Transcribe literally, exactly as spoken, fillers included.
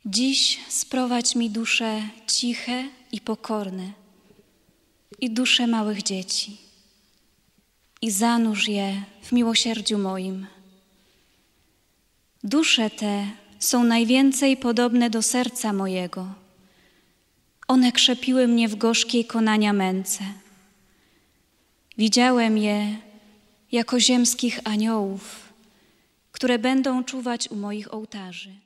Dziś sprowadź mi dusze ciche i pokorne i dusze małych dzieci i zanurz je w miłosierdziu moim. Dusze te są najwięcej podobne do serca mojego. One krzepiły mnie w gorzkiej konania męce. Widziałem je jako ziemskich aniołów, które będą czuwać u moich ołtarzy.